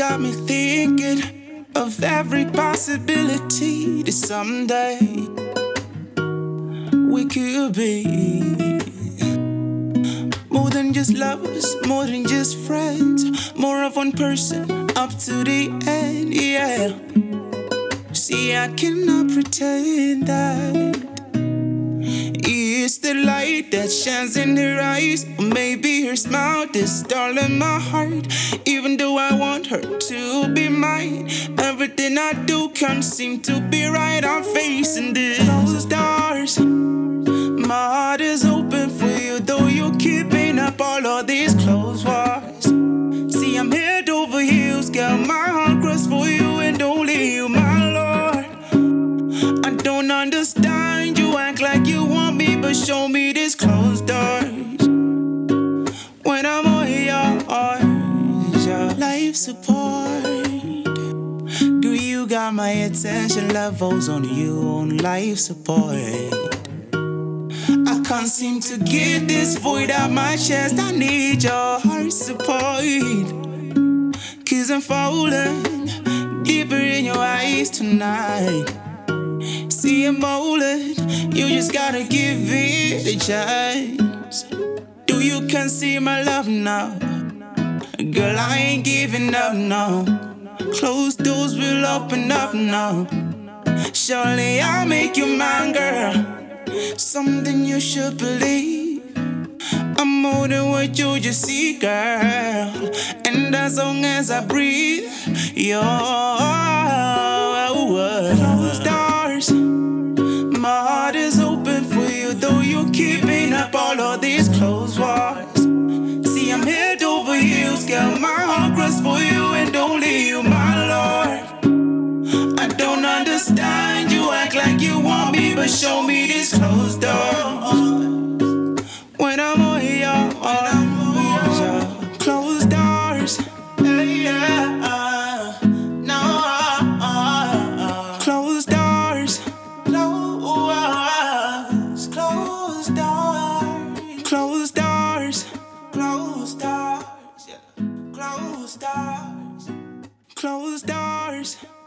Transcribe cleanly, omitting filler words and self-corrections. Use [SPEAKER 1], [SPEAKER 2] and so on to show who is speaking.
[SPEAKER 1] got me thinking of every possibility that someday we could be more than just lovers, more than just friends, more of one person up to the end, yeah. See, I cannot pretend that it's the light that shines in her eyes, or maybe her smile that's stalling my heart. Even though I want her to be mine, everything I do can't seem to be right. I'm facing this. Closed doors. My heart is open for you, though you keeping up all of these closed walls. See, I'm head over heels, girl. My heart cries for you and only you, my Lord. I don't understand. You act like you want me, but show me these closed doors. When I'm on yours, your life support. Do you got my attention levels on you on life support? I can't seem to get this void out my chest. I need your heart support. Cause I'm falling deeper in your eyes tonight. See, I'm molded, you just gotta give it a chance. Do you can see my love now? Girl, I ain't giving up, no. Closed doors will open up now. Surely I'll make you mine, girl. Something you should believe. I'm more than what you just see, girl. And as long as I breathe, you're closed doors. My heart is open for you, though you're keeping up all of these closed walls. See, I'm head over heels, girl. My heart cries for you and only you, my Lord. I don't understand. You act like you want me, but show me these closed doors. When I'm on your closed doors. Yeah, no. Closed doors. Closed doors. Closed doors. Closed doors. Yeah. Closed doors. Closed doors.